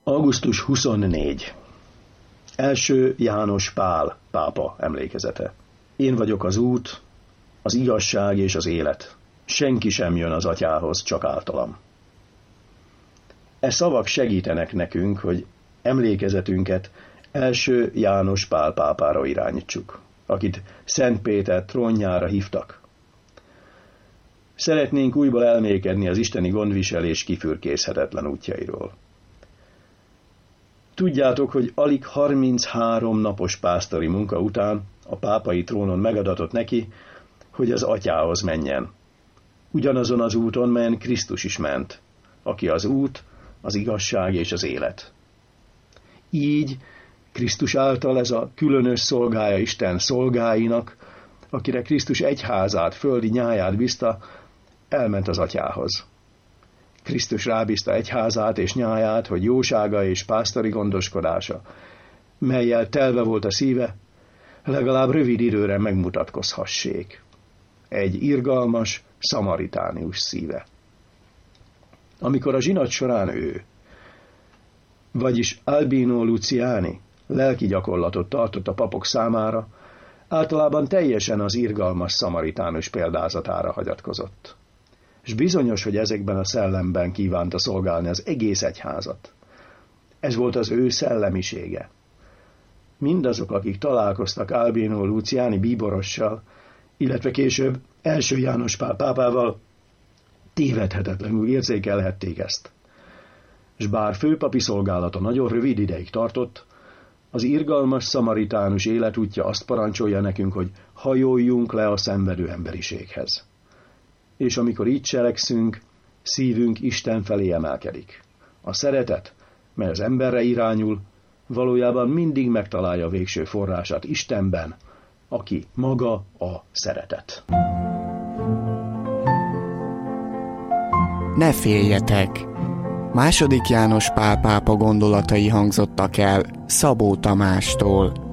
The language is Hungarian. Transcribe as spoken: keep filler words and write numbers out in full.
augusztus huszonnégy. Első János Pál pápa emlékezete. Én vagyok az út, az igazság és az élet. Senki sem jön az atyához, csak általam. E szavak segítenek nekünk, hogy emlékezetünket első János Pál pápára irányítsuk, akit Szent Péter trónjára hívtak. Szeretnénk újból elmékedni az isteni gondviselés kifürkészhetetlen útjairól. Tudjátok, hogy alig harminchárom napos pásztori munka után a pápai trónon megadatott neki, hogy az atyához menjen. Ugyanazon az úton, melyen Krisztus is ment, aki az út, az igazság és az élet. Így Krisztus által ez a különös szolgája Isten szolgáinak, akire Krisztus egyházát, földi nyáját bízta, elment az atyához. Krisztus rábízta egyházát és nyáját, hogy jósága és pásztori gondoskodása, mellyel telve volt a szíve, legalább rövid időre megmutatkozhassék. Egy irgalmas, szamaritánius szíve. Amikor a zsinat során ő, vagyis Albino Luciani lelki gyakorlatot tartott a papok számára, általában teljesen az irgalmas szamaritánus példázatára hagyatkozott. És bizonyos, hogy ezekben a szellemben kívánta szolgálni az egész egyházat. Ez volt az ő szellemisége. Mindazok, akik találkoztak Albino Luciani bíborossal, illetve később első János Pál pápával, tévedhetetlenül érzékelhették ezt. S bár főpapi szolgálata nagyon rövid ideig tartott, az irgalmas szamaritánus életútja azt parancsolja nekünk, hogy hajoljunk le a szenvedő emberiséghez. És amikor így cselekszünk, szívünk Isten felé emelkedik. A szeretet, mely az emberre irányul, valójában mindig megtalálja a végső forrását Istenben, aki maga a szeretet. Ne féljetek! Második János Pál pápa gondolatai hangzottak el Szabó Tamástól.